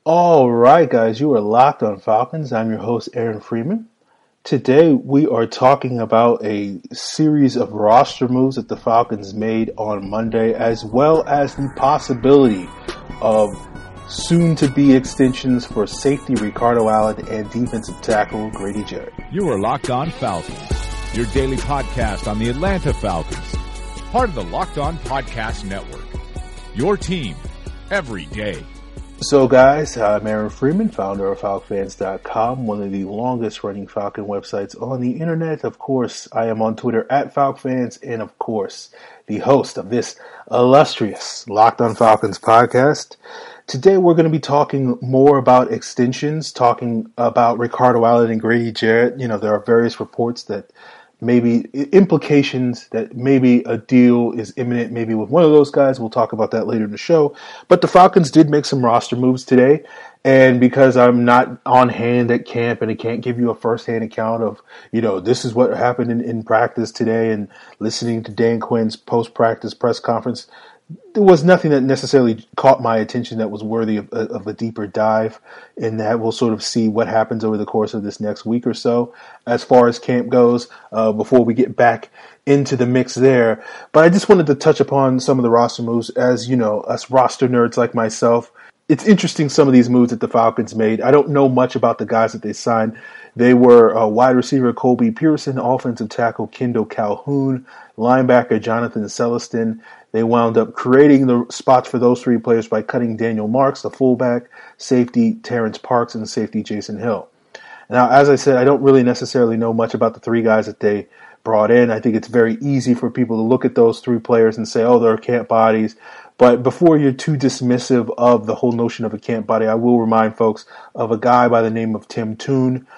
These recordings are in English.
All right, guys, you are locked on Falcons. I'm your host, Aaron Freeman. Today, we are talking about a series of roster moves that the Falcons made on Monday, as well as the possibility of soon-to-be extensions for safety Ricardo Allen and defensive tackle Grady Jarrett. You are Locked On Falcons, your daily podcast on the Atlanta Falcons, part of the Locked On Podcast Network. Your team every day. So guys, I'm Aaron Freeman, founder of FalcFans.com, one of the longest running Falcon websites on the internet. Of course, I am on Twitter at FalcFans, and of course, the host of this illustrious Locked on Falcons podcast. Today we're going to be talking more about extensions, talking about Ricardo Allen and Grady Jarrett. You know, there are various reports that maybe implications that maybe a deal is imminent, maybe with one of those guys. We'll talk about that later in the show. But the Falcons did make some roster moves today. And because I'm not on hand at camp and I can't give you a firsthand account of, this is what happened in practice today and listening to Dan Quinn's post-practice press conference, there was nothing that necessarily caught my attention that was worthy of a deeper dive, and that we'll sort of see what happens over the course of this next week or so as far as camp goes before we get back into the mix there. But I just wanted to touch upon some of the roster moves. As you know, us roster nerds like myself, it's interesting some of these moves that the Falcons made. I don't know much about the guys that they signed. They were wide receiver Colby Pearson, offensive tackle Kendall Calhoun, linebacker Jonathan Celestin. They wound up creating the spots for those three players by cutting Daniel Marks, the fullback, safety Terrence Parks, and safety Jason Hill. Now, as I said, I don't really necessarily know much about the three guys that they brought in. I think it's very easy for people to look at those three players and say, oh, they're camp bodies. But before you're too dismissive of the whole notion of a camp body, I will remind folks of a guy by the name of Tim Toon.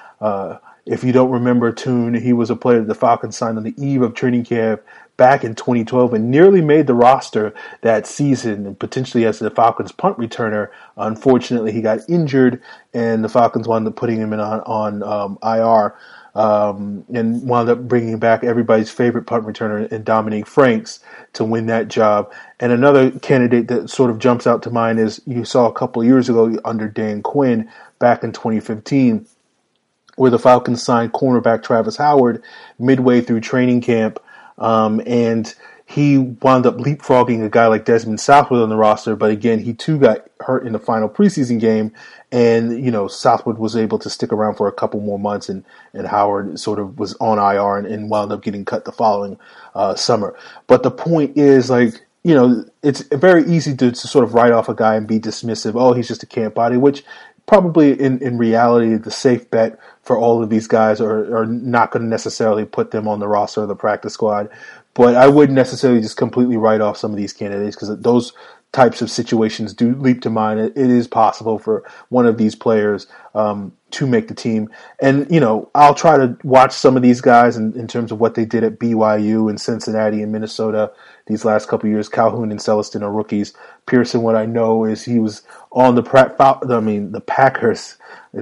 If you don't remember Toon, he was a player that the Falcons signed on the eve of training camp back in 2012 and nearly made the roster that season, and potentially as the Falcons punt returner. Unfortunately, he got injured, and the Falcons wound up putting him on IR, and wound up bringing back everybody's favorite punt returner in Dominique Franks to win that job. And another candidate that sort of jumps out to mind is you saw a couple of years ago under Dan Quinn back in 2015, where the Falcons signed cornerback Travis Howard midway through training camp. And he wound up leapfrogging a guy like Desmond Southwood on the roster, but again, he too got hurt in the final preseason game, and, Southwood was able to stick around for a couple more months, and Howard sort of was on IR and wound up getting cut the following summer. But the point is, it's very easy to sort of write off a guy and be dismissive. Oh, he's just a camp body, which probably in reality, the safe bet for all of these guys are not going to necessarily put them on the roster or the practice squad. But I wouldn't necessarily just completely write off some of these candidates, because those types of situations do leap to mind. It is possible for one of these players to make the team. And, I'll try to watch some of these guys in terms of what they did at BYU and Cincinnati and Minnesota these last couple of years. Calhoun and Celestin are rookies. Pearson, what I know is he was on the Packers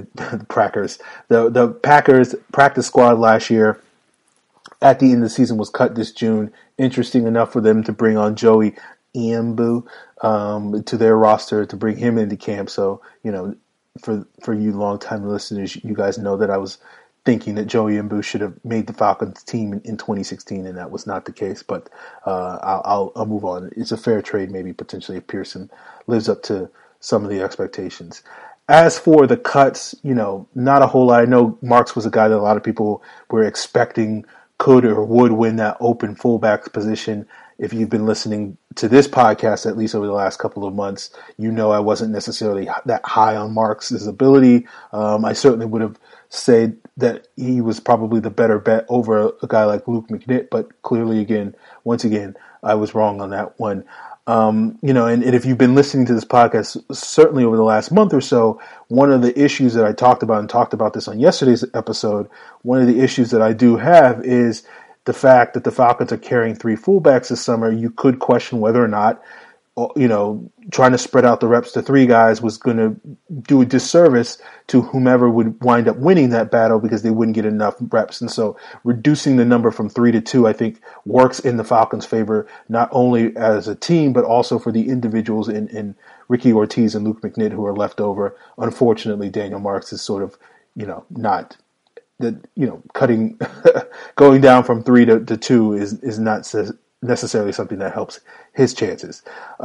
practice squad last year. At the end of the season, was cut this June. Interesting enough for them to bring on Joey Iambu to their roster, to bring him into camp. So, for you long-time listeners, you guys know that I was thinking that Joey Iambu should have made the Falcons team in 2016, and that was not the case. But I'll move on. It's a fair trade, maybe potentially, if Pearson lives up to some of the expectations. As for the cuts, not a whole lot. I know Marks was a guy that a lot of people were expecting could or would win that open fullback position. If you've been listening to this podcast, at least over the last couple of months, I wasn't necessarily that high on Marks' ability. I certainly would have said that he was probably the better bet over a guy like Luke McNitt, but clearly, once again, I was wrong on that one. And if you've been listening to this podcast, certainly over the last month or so, one of the issues that I talked about this on yesterday's episode, one of the issues that I do have is the fact that the Falcons are carrying three fullbacks this summer. You could question whether or not, trying to spread out the reps to three guys was going to do a disservice to whomever would wind up winning that battle, because they wouldn't get enough reps. And so reducing the number from 3 to 2, I think, works in the Falcons' favor, not only as a team, but also for the individuals in Ricky Ortiz and Luke McNitt, who are left over. Unfortunately, Daniel Marks is sort of, not cutting, going down from 3 to 2 is not necessarily something that helps his chances.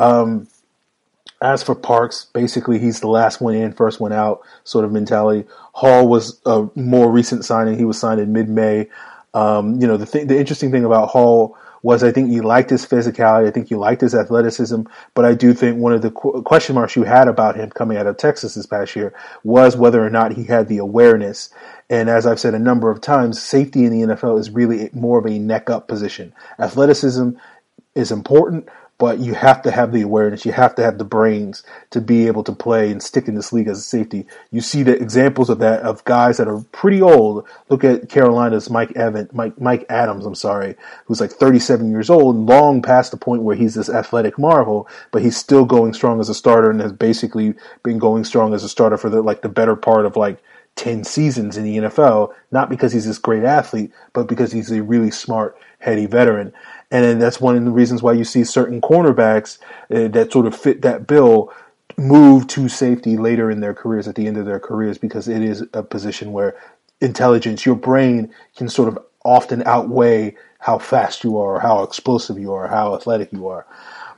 As for Parks, basically he's the last one in, first one out sort of mentality. Hall was a more recent signing. He was signed in mid-May. The interesting thing about Hall was I think you liked his physicality. I think you liked his athleticism. But I do think one of the question marks you had about him coming out of Texas this past year was whether or not he had the awareness. And as I've said a number of times, safety in the NFL is really more of a neck-up position. Athleticism is important, but you have to have the awareness. You have to have the brains to be able to play and stick in this league as a safety. You see the examples of that of guys that are pretty old. Look at Carolina's Mike Adams, who's like 37 years old, long past the point where he's this athletic marvel, but he's still going strong as a starter and has basically been going strong as a starter for the better part of 10 seasons in the NFL, not because he's this great athlete, but because he's a really smart, heady veteran. And then that's one of the reasons why you see certain cornerbacks that sort of fit that bill move to safety later in their careers, at the end of their careers, because it is a position where intelligence, your brain can sort of often outweigh how fast you are, or how explosive you are, or how athletic you are.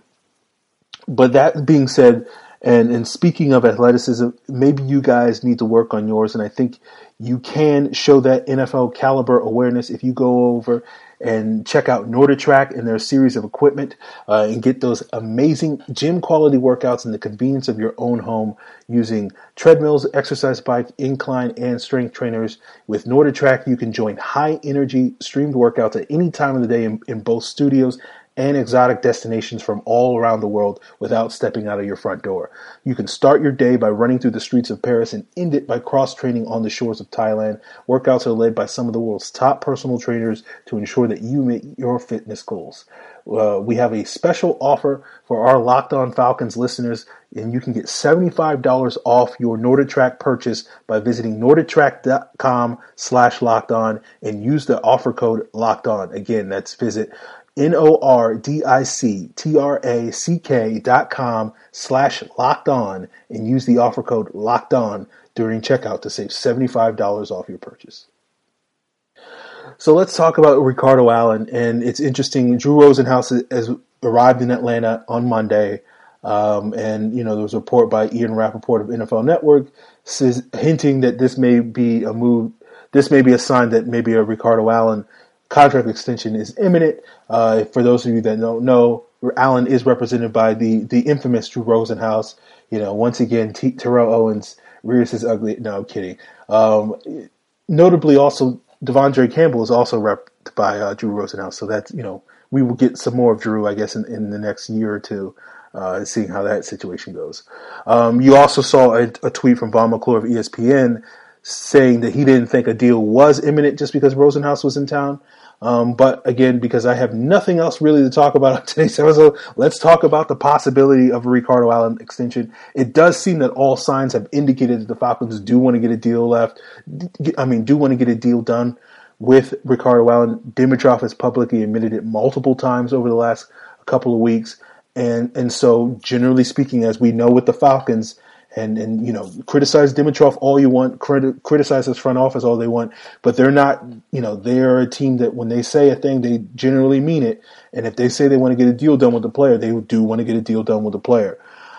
But that being said, and speaking of athleticism, maybe you guys need to work on yours, and I think you can show that NFL caliber awareness if you go over and check out NordicTrack and their series of equipment and get those amazing gym quality workouts in the convenience of your own home using treadmills, exercise bike, incline, and strength trainers. With NordicTrack, you can join high energy streamed workouts at any time of the day in both studios and exotic destinations from all around the world without stepping out of your front door. You can start your day by running through the streets of Paris and end it by cross-training on the shores of Thailand. Workouts are led by some of the world's top personal trainers to ensure that you meet your fitness goals. We have a special offer for our Locked On Falcons listeners, and you can get $75 off your NordicTrack purchase by visiting NordicTrack.com/LockedOn and use the offer code LOCKEDON. Again, that's visit NordicTrack.com/LockedOn and use the offer code LOCKEDON during checkout to save $75 off your purchase. So let's talk about Ricardo Allen, and it's interesting. Drew Rosenhaus has arrived in Atlanta on Monday, and there was a report by Ian Rappaport of NFL Network hinting that this may be a move. This may be a sign that maybe a Ricardo Allen contract extension is imminent. For those of you that don't know, Allen is represented by the infamous Drew Rosenhaus. Once again, Terrell Owens rears his ugly. No, I'm kidding. Notably, also Devondre Campbell is also repped by Drew Rosenhaus. So that's we will get some more of Drew, I guess, in the next year or two, seeing how that situation goes. You also saw a tweet from Vaughn McClure of ESPN saying that he didn't think a deal was imminent just because Rosenhaus was in town. But again, because I have nothing else really to talk about on today's episode, let's talk about the possibility of a Ricardo Allen extension. It does seem that all signs have indicated that the Falcons do want to get a deal do want to get a deal done with Ricardo Allen. Dimitroff has publicly admitted it multiple times over the last couple of weeks. And so generally speaking, as we know with the Falcons, and criticize Dimitroff all you want, criticize his front office all they want, but they're not, they're a team that when they say a thing, they generally mean it. And if they say they want to get a deal done with the player, they do want to get a deal done with the player.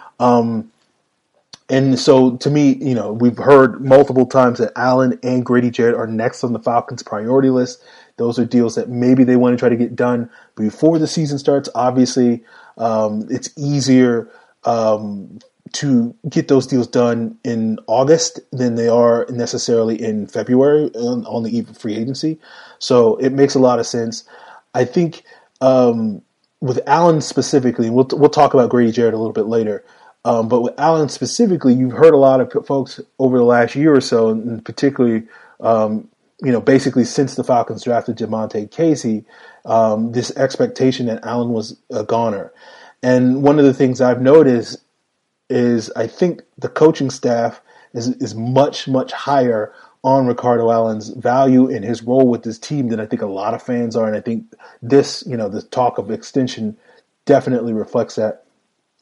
And so to me, we've heard multiple times that Allen and Grady Jarrett are next on the Falcons' priority list. Those are deals that maybe they want to try to get done before the season starts. Obviously, it's easier to get those deals done in August than they are necessarily in February on the eve of free agency. So it makes a lot of sense. I think with Allen specifically, and we'll talk about Grady Jarrett a little bit later, but with Allen specifically, you've heard a lot of folks over the last year or so, and particularly, basically since the Falcons drafted Jamonte Casey, this expectation that Allen was a goner. And one of the things I've noticed is I think the coaching staff is much, much higher on Ricardo Allen's value and his role with this team than I think a lot of fans are. And I think this, the talk of extension definitely reflects that.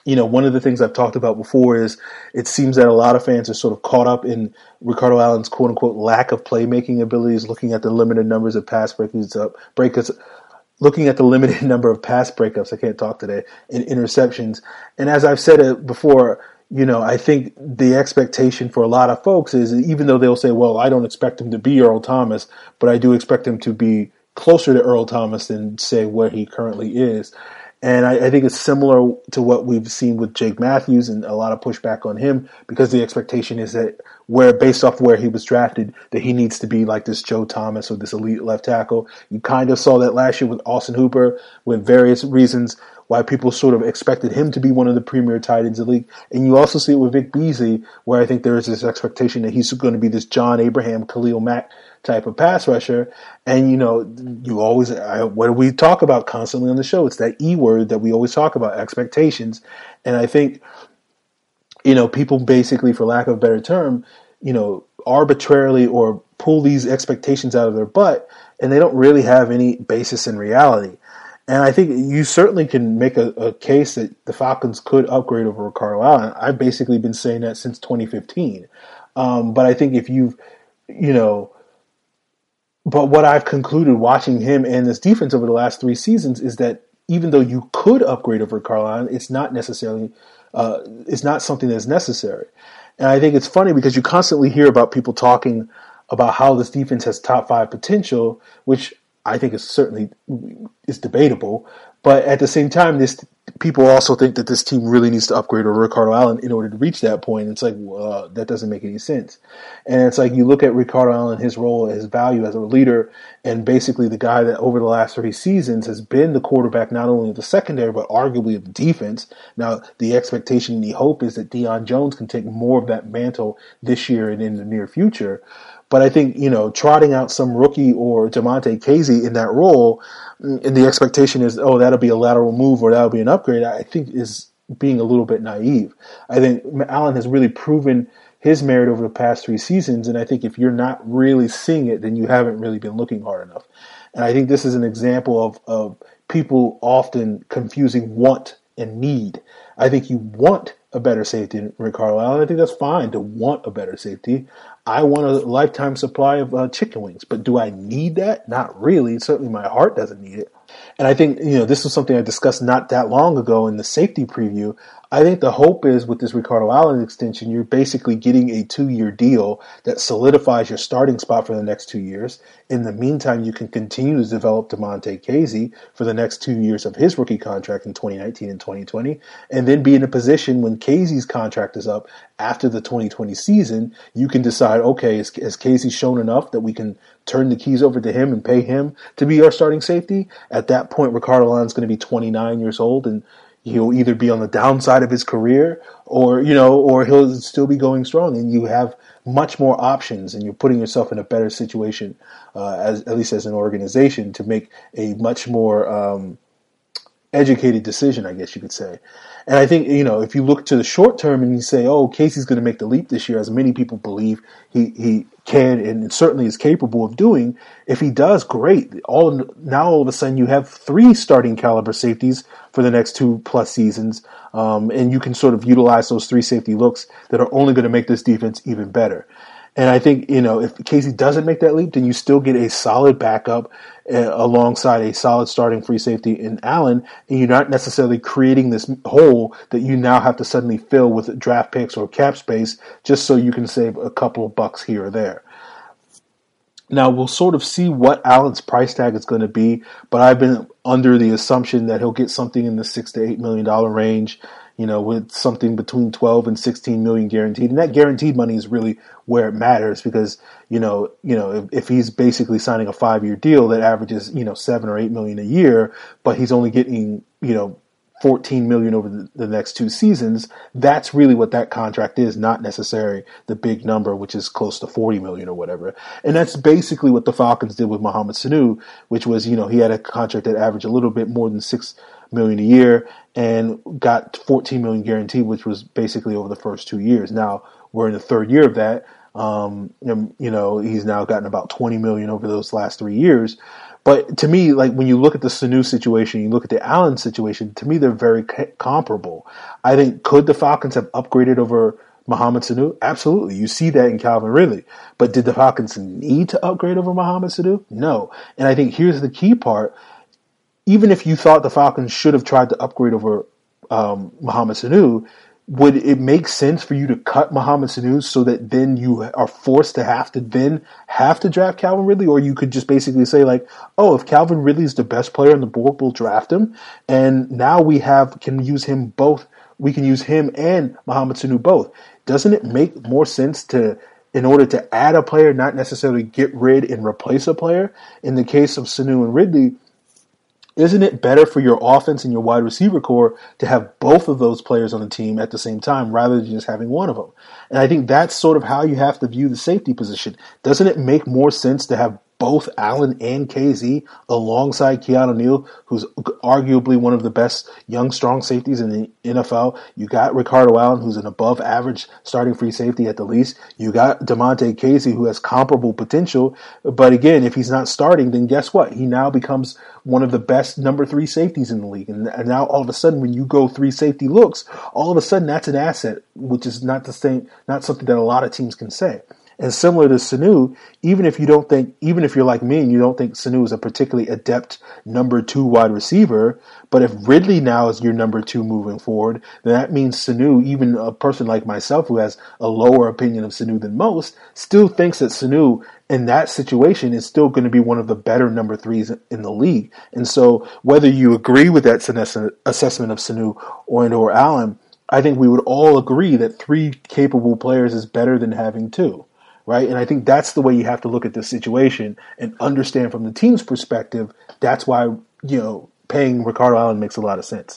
one of the things I've talked about before is it seems that a lot of fans are sort of caught up in Ricardo Allen's quote unquote lack of playmaking abilities, looking at the limited numbers of pass breakups, looking at the limited number of pass breakups, I can't talk today, and interceptions. And as I've said it before, I think the expectation for a lot of folks is, even though they'll say, well, I don't expect him to be Earl Thomas, but I do expect him to be closer to Earl Thomas than, say, where he currently is. And I think it's similar to what we've seen with Jake Matthews and a lot of pushback on him, because the expectation is that based off where he was drafted, that he needs to be like this Joe Thomas or this elite left tackle. You kind of saw that last year with Austin Hooper, with various reasons why people sort of expected him to be one of the premier tight ends of the league. And you also see it with Vic Beasley, where I think there is this expectation that he's going to be this John Abraham, Khalil Mack type of pass rusher. And, you always, what do we talk about constantly on the show? It's that E word that we always talk about, expectations. And I think, people basically, for lack of a better term, arbitrarily or pull these expectations out of their butt, and they don't really have any basis in reality. And I think you certainly can make a case that the Falcons could upgrade over Ricardo Allen. I've basically been saying that since 2015. But I think if but what I've concluded watching him and this defense over the last 3 seasons is that even though you could upgrade over Ricardo Allen, it's not something that's necessary. And I think it's funny because you constantly hear about people talking about how this defense has top 5 potential, which I think is certainly is debatable. But at the same time, people also think that this team really needs to upgrade over Ricardo Allen in order to reach that point. It's like, well, that doesn't make any sense. And it's like you look at Ricardo Allen, his role, his value as a leader, and basically the guy that over the last 3 seasons has been the quarterback not only of the secondary, but arguably of the defense. Now, the expectation and the hope is that Deion Jones can take more of that mantle this year and in the near future. But I think, trotting out some rookie or Damontae Kazee in that role, and the expectation is, oh, that'll be a lateral move or that'll be an upgrade, I think is being a little bit naive. I think Allen has really proven his merit over the past 3 seasons, and I think if you're not really seeing it, then you haven't really been looking hard enough. And I think this is an example of people often confusing want and need. I think you want a better safety than Ricardo Allen. I think that's fine to want a better safety. I want a lifetime supply of chicken wings, but do I need that? Not really. Certainly my heart doesn't need it. And I think, this was something I discussed not that long ago in the safety preview. I think the hope is with this Ricardo Allen extension, you're basically getting a 2-year deal that solidifies your starting spot for the next 2 years. In the meantime, you can continue to develop Damontae Kazee for the next 2 years of his rookie contract in 2019 and 2020, and then be in a position when Kazee's contract is up after the 2020 season, you can decide, okay, has Kazee shown enough that we can turn the keys over to him and pay him to be our starting safety? At that point, Ricardo Allen's going to be 29 years old, and he'll either be on the downside of his career or he'll still be going strong, and you have much more options and you're putting yourself in a better situation, at least as an organization, to make a much more educated decision, I guess you could say. And I think, if you look to the short term and you say, oh, Casey's going to make the leap this year, as many people believe he can and certainly is capable of doing, if he does, great. All of a sudden you have 3 starting caliber safeties for the next 2+ seasons, and you can sort of utilize those 3 safety looks that are only going to make this defense even better. And I think, if Kazee doesn't make that leap, then you still get a solid backup alongside a solid starting free safety in Allen, and you're not necessarily creating this hole that you now have to suddenly fill with draft picks or cap space just so you can save a couple of bucks here or there. Now, we'll sort of see what Allen's price tag is going to be, but I've been under the assumption that he'll get something in the $6 to $8 million range, with something between 12 and 16 million guaranteed. And that guaranteed money is really where it matters because, if he's basically signing a 5-year deal that averages, 7 or 8 million a year, but he's only getting, 14 million over the next 2 seasons, that's really what that contract is, not necessarily the big number, which is close to 40 million or whatever. And that's basically what the Falcons did with Mohamed Sanu, which was, he had a contract that averaged a little bit more than 6 million a year and got 14 million guaranteed, which was basically over the first 2 years. Now we're in the 3rd year of that. He's now gotten about 20 million over those last 3 years. But to me, like when you look at the Sanu situation, you look at the Allen situation, to me they're very comparable. I think could the Falcons have upgraded over Mohamed Sanu? Absolutely. You see that in Calvin Ridley. But did the Falcons need to upgrade over Mohamed Sanu? No. And I think here's the key part. Even if you thought the Falcons should have tried to upgrade over Mohamed Sanu, would it make sense for you to cut Mohamed Sanu so that then you are forced to have to draft Calvin Ridley? Or you could just basically say like, oh, if Calvin Ridley is the best player on the board, we'll draft him. And now we can use him both. We can use him and Mohamed Sanu both. Doesn't it make more sense in order to add a player, not necessarily get rid and replace a player? In the case of Sanu and Ridley, isn't it better for your offense and your wide receiver core to have both of those players on the team at the same time rather than just having one of them? And I think that's sort of how you have to view the safety position. Doesn't it make more sense to have both Allen and KZ alongside Keanu Neal, who's arguably one of the best young, strong safeties in the NFL? You got Ricardo Allen, who's an above-average starting free safety at the least. You got Damontae Kazee, who has comparable potential. But again, if he's not starting, then guess what? He now becomes one of the best number 3 safeties in the league. And now all of a sudden, when you go 3 safety looks, all of a sudden that's an asset, which is not something that a lot of teams can say. And similar to Sanu, even if you're like me and you don't think Sanu is a particularly adept number 2 wide receiver, but if Ridley now is your number 2 moving forward, then that means Sanu, even a person like myself who has a lower opinion of Sanu than most, still thinks that Sanu in that situation is still going to be one of the better number 3s in the league. And so whether you agree with that assessment of Sanu or Allen, I think we would all agree that 3 capable players is better than having 2. Right? And I think that's the way you have to look at this situation and understand from the team's perspective. That's why, paying Ricardo Allen makes a lot of sense.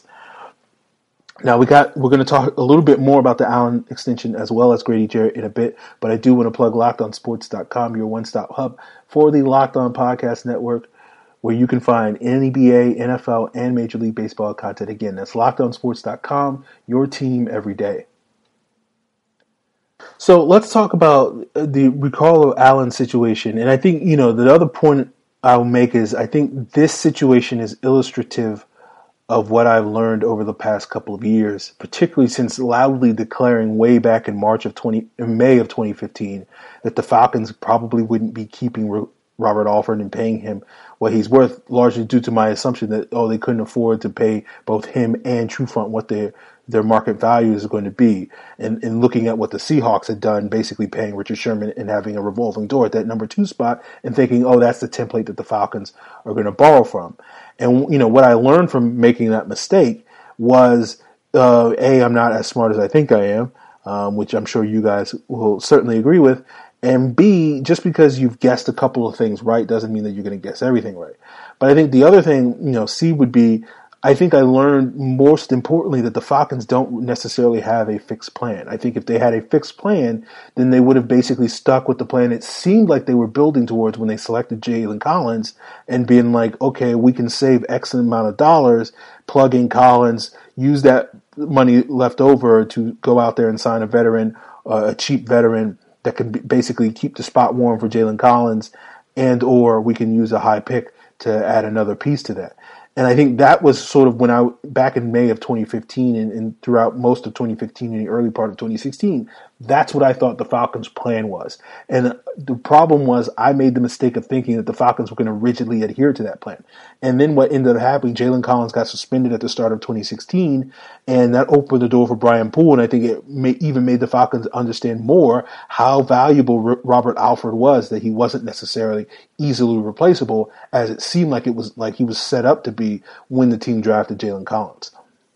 Now we're going to talk a little bit more about the Allen extension as well as Grady Jarrett in a bit, but I do want to plug LockedOnSports.com, your one-stop hub for the Locked On Podcast Network, where you can find NBA, NFL, and Major League Baseball content. Again, that's LockedOnSports.com, your team every day. So let's talk about the Ricardo Allen situation. And I think, the other point I'll make is I think this situation is illustrative of what I've learned over the past couple of years, particularly since loudly declaring way back in May of 2015 that the Falcons probably wouldn't be keeping Robert Alford and paying him what he's worth, largely due to my assumption that, they couldn't afford to pay both him and Trufant what their market value is going to be. And looking at what the Seahawks had done, basically paying Richard Sherman and having a revolving door at that number 2 spot and thinking, that's the template that the Falcons are going to borrow from. And, what I learned from making that mistake was, A, I'm not as smart as I think I am, which I'm sure you guys will certainly agree with. And B, just because you've guessed a couple of things right doesn't mean that you're going to guess everything right. But I think the other thing, C would be, I think I learned most importantly that the Falcons don't necessarily have a fixed plan. I think if they had a fixed plan, then they would have basically stuck with the plan it seemed like they were building towards when they selected Jalen Collins and being like, okay, we can save X amount of dollars, plug in Collins, use that money left over to go out there and sign a veteran, a cheap veteran that can basically keep the spot warm for Jalen Collins, and or we can use a high pick to add another piece to that. And I think that was sort of when back in May of 2015 and throughout most of 2015 and the early part of 2016, that's what I thought the Falcons' plan was. And the problem was I made the mistake of thinking that the Falcons were going to rigidly adhere to that plan. And then what ended up happening, Jalen Collins got suspended at the start of 2016, and that opened the door for Brian Poole. And I think it even made the Falcons understand more how valuable Robert Alford was, that he wasn't necessarily easily replaceable, as it seemed like he was set up to be when the team drafted Jalen Collins.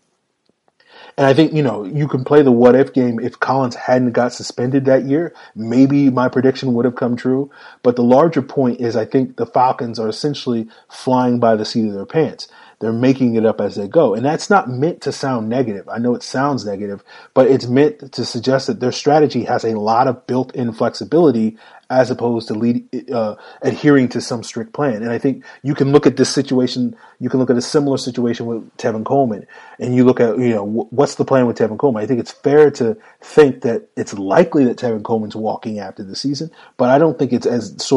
And I think, you can play the what-if game. If Collins hadn't got suspended that year, maybe my prediction would have come true. But the larger point is I think the Falcons are essentially flying by the seat of their pants. They're making it up as they go. And that's not meant to sound negative. I know it sounds negative, but it's meant to suggest that their strategy has a lot of built-in flexibility as opposed to adhering to some strict plan. And I think you can look at this situation, you can look at a similar situation with Tevin Coleman, and you look at, what's the plan with Tevin Coleman? I think it's fair to think that it's likely that Tevin Coleman's walking after the season, but I don't think it's as sort of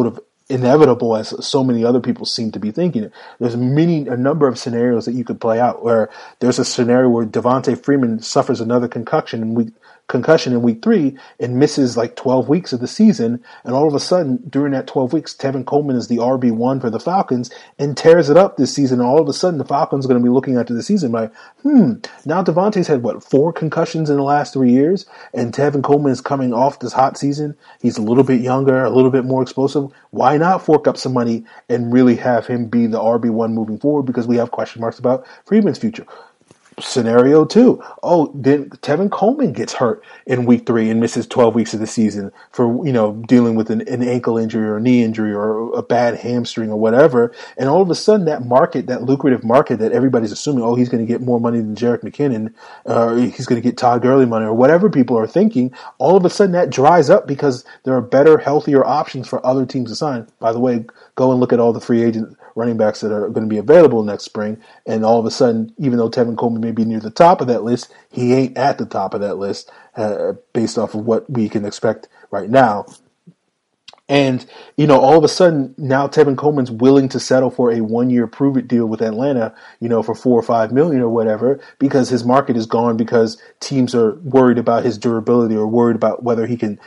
inevitable as so many other people seem to be thinking. There's a number of scenarios that you could play out where there's a scenario where Devontae Freeman suffers another concussion in week 3 and misses like 12 weeks of the season, and all of a sudden during that 12 weeks Tevin Coleman is the RB1 for the Falcons and tears it up this season, and all of a sudden the Falcons are going to be looking after the season like, now Devontae's had 4 concussions in the last 3 years, and Tevin Coleman is coming off this hot season. He's a little bit younger, a little bit more explosive. Why not fork up some money and really have him be the RB1 moving forward, because we have question marks about Freeman's future? Scenario 2. Then Tevin Coleman gets hurt in week 3 and misses 12 weeks of the season for, dealing with an ankle injury or a knee injury or a bad hamstring or whatever. And all of a sudden that market, that lucrative market that everybody's assuming, he's going to get more money than Jerick McKinnon, or he's going to get Todd Gurley money, or whatever people are thinking, all of a sudden that dries up because there are better, healthier options for other teams to sign. By the way, go and look at all the free agent running backs that are going to be available next spring, and all of a sudden, even though Tevin Coleman may be near the top of that list, he ain't at the top of that list based off of what we can expect right now. And, all of a sudden, now Tevin Coleman's willing to settle for a 1-year prove-it deal with Atlanta, for $4 or $5 million or whatever, because his market is gone, because teams are worried about his durability or worried about whether he can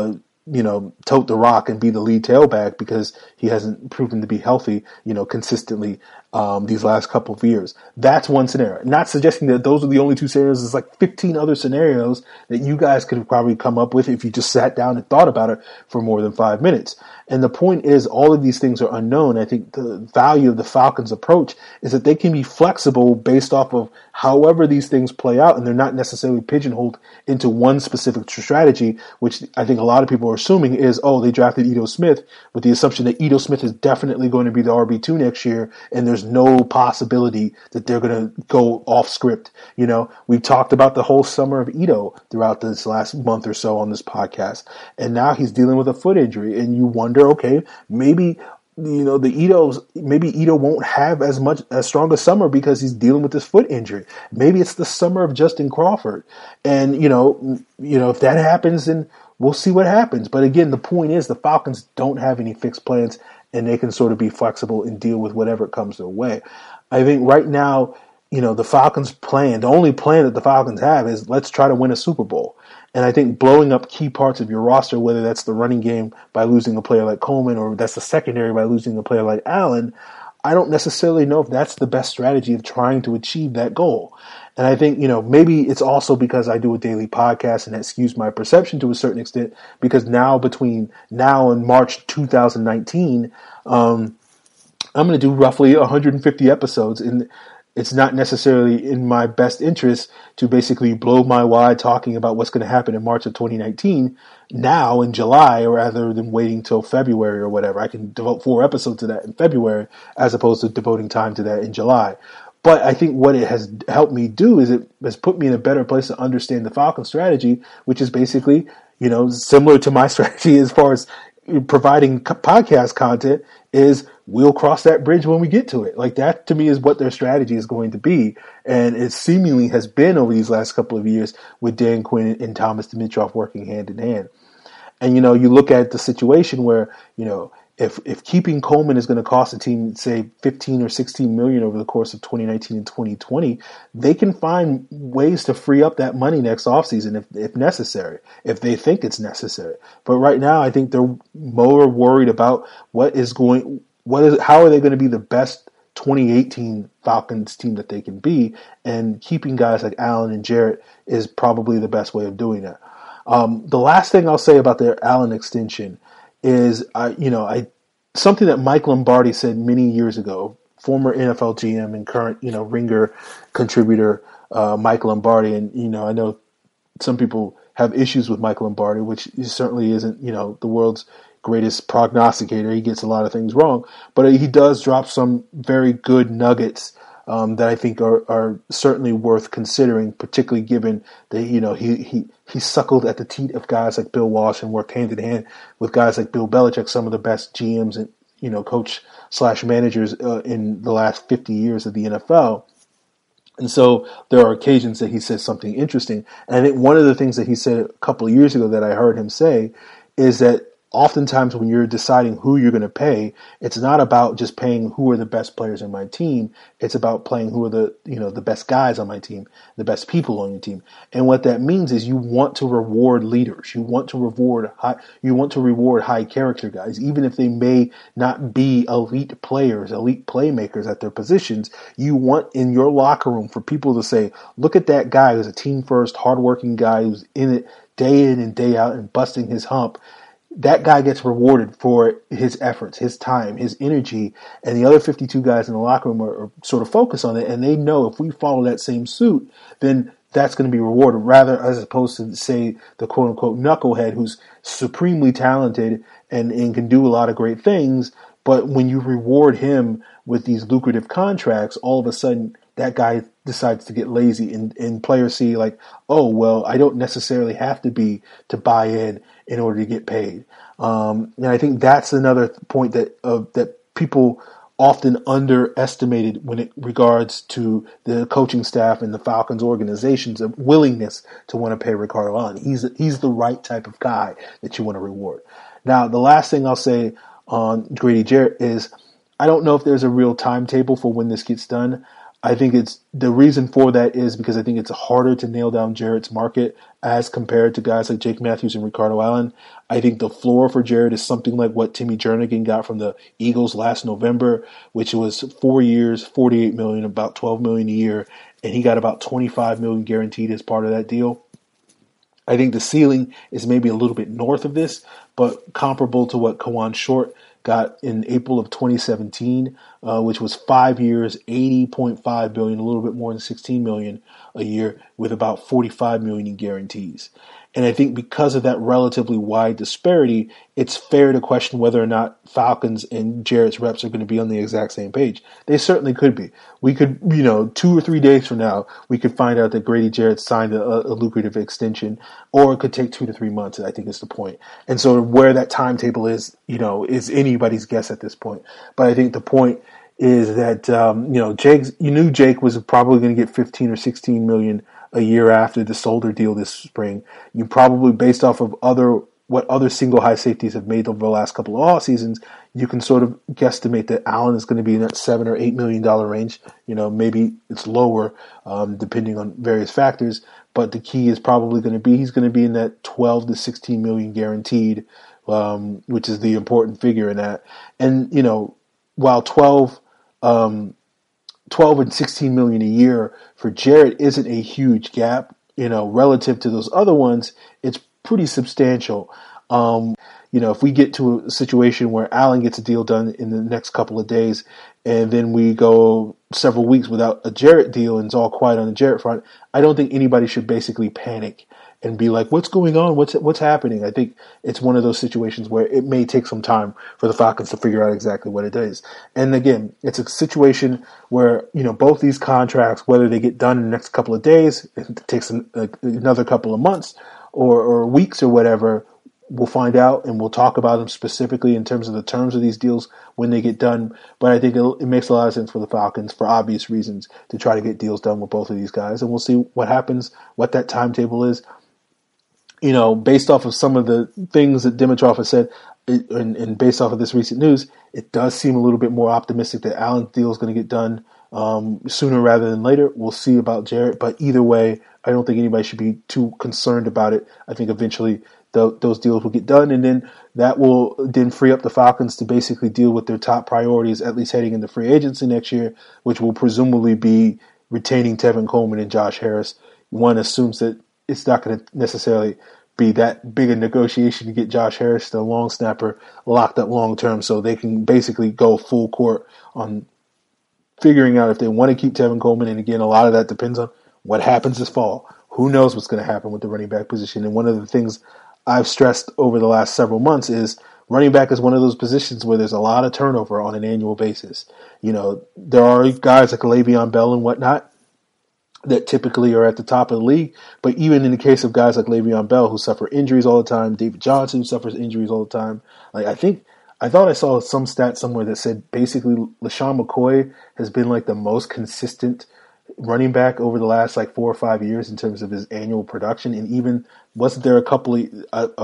tote the rock and be the lead tailback, because he hasn't proven to be healthy, consistently these last couple of years. That's one scenario. Not suggesting that those are the only 2 scenarios. There's like 15 other scenarios that you guys could have probably come up with if you just sat down and thought about it for more than 5 minutes. And the point is, all of these things are unknown. I think the value of the Falcons' approach is that they can be flexible based off of however these things play out, and they're not necessarily pigeonholed into one specific strategy, which I think a lot of people are assuming is, they drafted Ito Smith with the assumption that Ito Smith is definitely going to be the RB2 next year, and there's no possibility that they're going to go off script. We talked about the whole summer of Ito throughout this last month or so on this podcast, and now he's dealing with a foot injury, and you wonder, okay, maybe maybe Ito won't have as strong a summer because he's dealing with this foot injury. Maybe it's the summer of Justin Crawford, and if that happens, then we'll see what happens. But again, the point is, the Falcons don't have any fixed plans, and they can sort of be flexible and deal with whatever comes their way. I think right now, the Falcons' plan, the only plan that the Falcons have is, let's try to win a Super Bowl. And I think blowing up key parts of your roster, whether that's the running game by losing a player like Coleman, or that's the secondary by losing a player like Allen, I don't necessarily know if that's the best strategy of trying to achieve that goal. And I think, maybe it's also because I do a daily podcast, and that skews my perception to a certain extent, because now, between now and March 2019, I'm going to do roughly 150 episodes, and it's not necessarily in my best interest to basically blow my wad talking about what's going to happen in March of 2019 now in July, rather than waiting till February or whatever. I can devote 4 episodes to that in February as opposed to devoting time to that in July. But I think what it has helped me do is it has put me in a better place to understand the Falcon strategy, which is basically, similar to my strategy as far as providing podcast content, is we'll cross that bridge when we get to it. Like, that to me is what their strategy is going to be. And it seemingly has been over these last couple of years with Dan Quinn and Thomas Dimitroff working hand in hand. And, you look at the situation where, if keeping Coleman is going to cost the team, say, $15 or $16 million over the course of 2019 and 2020, they can find ways to free up that money next offseason if necessary, if they think it's necessary. But right now, I think they're more worried about how are they going to be the best 2018 Falcons team that they can be, and keeping guys like Allen and Jarrett is probably the best way of doing that. The last thing I'll say about their Allen extension is, something that Mike Lombardi said many years ago, former NFL GM and current, Ringer contributor, Mike Lombardi. And, I know some people have issues with Mike Lombardi, which certainly isn't, the world's greatest prognosticator. He gets a lot of things wrong, but he does drop some very good nuggets that I think are certainly worth considering, particularly given that, he suckled at the teat of guys like Bill Walsh and worked hand in hand with guys like Bill Belichick, some of the best GMs and, coach/managers in the last 50 years of the NFL. And so there are occasions that he says something interesting. And I think one of the things that he said a couple of years ago that I heard him say is that oftentimes when you're deciding who you're going to pay, it's not about just paying who are the best players in my team. It's about playing who are the best guys on my team, the best people on your team. And what that means is you want to reward leaders. You want to reward high character guys, even if they may not be elite players, elite playmakers at their positions. You want in your locker room for people to say, look at that guy who's a team first, hardworking guy who's in it day in and day out and busting his hump. That guy gets rewarded for his efforts, his time, his energy, and the other 52 guys in the locker room are sort of focused on it, and they know if we follow that same suit, then that's going to be rewarded, rather as opposed to, say, the quote-unquote knucklehead who's supremely talented and can do a lot of great things, but when you reward him with these lucrative contracts, all of a sudden that guy decides to get lazy, and players see like, oh, well, I don't necessarily have to buy in order to get paid. And I think that's another point that people often underestimated when it regards to the coaching staff and the Falcons organization's willingness to want to pay Ricardo Allen. He's the right type of guy that you want to reward. Now, the last thing I'll say on Grady Jarrett is I don't know if there's a real timetable for when this gets done. I think the reason for that is because I think it's harder to nail down Jarrett's market as compared to guys like Jake Matthews and Ricardo Allen. I think the floor for Jarrett is something like what Timmy Jernigan got from the Eagles last November, which was 4 years, $48 million, about $12 million a year, and he got about $25 million guaranteed as part of that deal. I think the ceiling is maybe a little bit north of this, but comparable to what Kawann Short got in April of 2017, which was 5 years, $80.5 billion, a little bit more than $16 million a year, with about $45 million in guarantees. And I think because of that relatively wide disparity, it's fair to question whether or not Falcons and Jarrett's reps are going to be on the exact same page. They certainly could be. We could, 2 or 3 days from now, we could find out that Grady Jarrett signed a lucrative extension, or it could take 2 to 3 months, I think is the point. And so where that timetable is, is anybody's guess at this point. But I think the point is that, you knew Jake was probably going to get 15 or 16 million a year after the Solder deal this spring. You probably, based off of what other single high safeties have made over the last couple of off seasons, you can sort of guesstimate that Allen is going to be in that $7 or $8 million range. Maybe it's lower, depending on various factors. But the key is probably going to be he's going to be in that 12 to 16 million guaranteed, which is the important figure in that. And while 12 and 16 million a year for Jarrett isn't a huge gap, relative to those other ones, it's pretty substantial. If we get to a situation where Allen gets a deal done in the next couple of days, and then we go several weeks without a Jarrett deal and it's all quiet on the Jarrett front, I don't think anybody should basically panic and be like, what's going on? What's happening? I think it's one of those situations where it may take some time for the Falcons to figure out exactly what it is. And again, it's a situation where, both these contracts, whether they get done in the next couple of days, if it takes another couple of months or weeks or whatever, we'll find out and we'll talk about them specifically in terms of the terms of these deals when they get done. But I think it makes a lot of sense for the Falcons, for obvious reasons, to try to get deals done with both of these guys. And we'll see what happens, what that timetable is. Based off of some of the things that Dimitroff has said, and based off of this recent news, it does seem a little bit more optimistic that Allen's deal is going to get done sooner rather than later. We'll see about Jarrett, but either way, I don't think anybody should be too concerned about it. I think eventually those deals will get done, and then that will then free up the Falcons to basically deal with their top priorities, at least heading into free agency next year, which will presumably be retaining Tevin Coleman and Josh Harris. One assumes that it's not going to necessarily be that big a negotiation to get Josh Harris, the long snapper, locked up long term, so they can basically go full court on figuring out if they want to keep Tevin Coleman. And again, a lot of that depends on what happens this fall. Who knows what's going to happen with the running back position? And one of the things I've stressed over the last several months is running back is one of those positions where there's a lot of turnover on an annual basis. There are guys like Le'Veon Bell and whatnot that typically are at the top of the league. But even in the case of guys like Le'Veon Bell, who suffer injuries all the time, David Johnson, who suffers injuries all the time, I thought I saw some stat somewhere that said basically LaShawn McCoy has been like the most consistent running back over the last 4 or 5 years in terms of his annual production. And even wasn't there a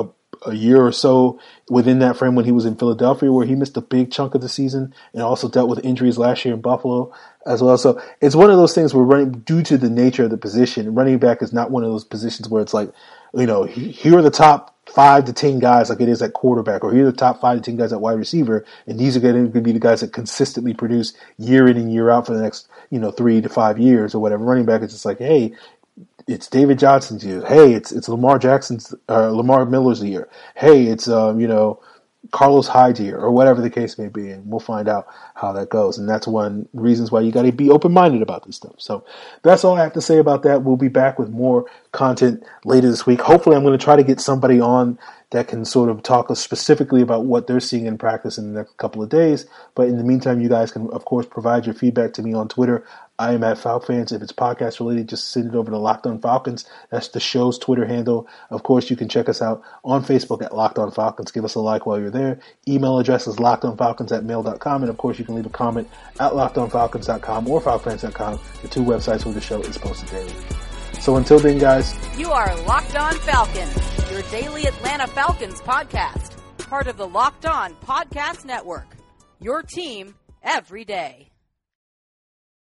a year or so within that frame when he was in Philadelphia, where he missed a big chunk of the season and also dealt with injuries last year in Buffalo as well. So it's one of those things where due to the nature of the position, running back is not one of those positions where it's like, here are the top 5 to 10 guys like it is at quarterback, or here are the top 5 to 10 guys at wide receiver, and these are going to be the guys that consistently produce year in and year out for the next 3 to 5 years or whatever. Running back is just like, hey, it's David Johnson's year. Hey, it's Lamar Miller's year. Hey, it's Carlos Hyde's year, or whatever the case may be, and we'll find out how that goes. And that's one of the reasons why you got to be open-minded about this stuff. So that's all I have to say about that. We'll be back with more content later this week. Hopefully I'm going to try to get somebody on that can sort of talk specifically about what they're seeing in practice in the next couple of days. But in the meantime, you guys can, of course, provide your feedback to me on Twitter. I am at FalcFans. If it's podcast related, just send it over to Locked On Falcons. That's the show's Twitter handle. Of course, you can check us out on Facebook at Locked On Falcons. Give us a like while you're there. Email address is lockedonfalcons@mail.com. And of course, you can leave a comment at lockedonfalcons.com or falcfans.com, the 2 websites where the show is posted daily. So until then, guys. You are Locked On Falcons, your daily Atlanta Falcons podcast. Part of the Locked On Podcast Network. Your team every day.